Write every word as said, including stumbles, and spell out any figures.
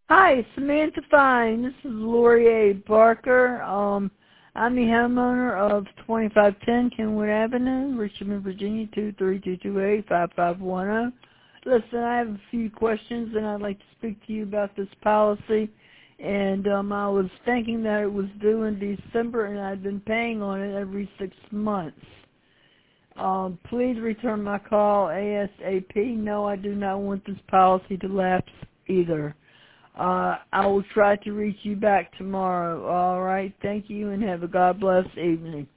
Hi, Samantha Fine. This is Lori A. Barker. Um, I'm the homeowner of twenty-five ten Kenwood Avenue, Richmond, Virginia, two three two two eight, five five one zero. Listen, I have a few questions, and I'd like to speak to you about this policy. And um, I was thinking that it was due in December, and I'd been paying on it every six months. Um, please return my call ASAP. No, I do not want this policy to lapse either. Uh, I will try to reach you back tomorrow. All right. Thank you, and have a God bless evening.